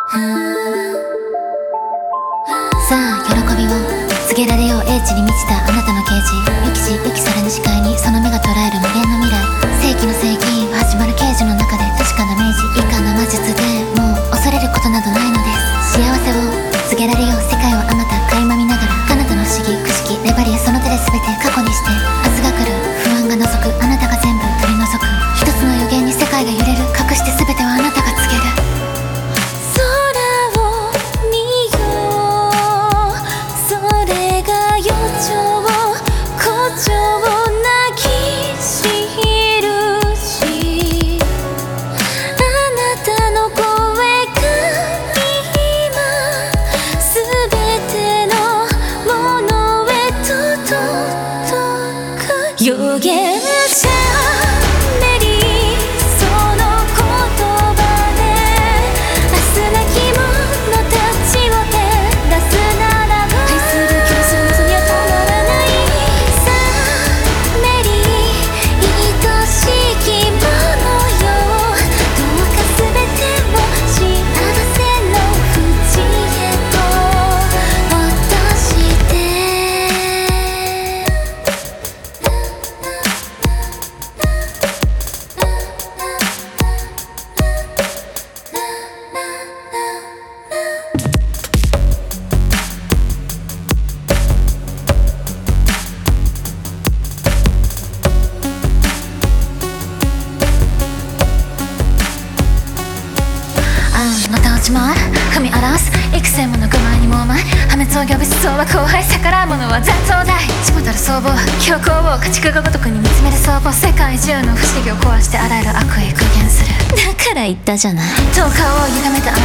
さあ喜びを告げられよう、英知に満ちたあなたの啓示。予期し予期されぬ視界にその目が捉える無限の未来。世紀の世紀始まる啓示の中で確かな明示。以下の魔術でもう恐れることなどないのです。幸せを告げられよう、世界をあまた垣間見ながら彼方の不思議くしき粘りへその手で全て過去にして明日が来る不安が覗くあなたが全部取り除く。一つの予言に世界が揺れる、隠して全てはあなたが告げる。 予言者メリー、その言葉で明日なき者たちを照らすならば、愛する競争の望みは止まらない。さあメリー、愛しきものよ、どうか全てを幸せの淵へと落として。 また落ち回る踏み荒らす幾千もの愚昧にもうまい破滅を呼ぶ思想は後輩、逆らう者は残像大。ちもたる相棒強行を家畜がごとくに見つめる相棒。世界中の不思議を壊してあらゆる悪意具現する。 だから言ったじゃない、 10日を歪めた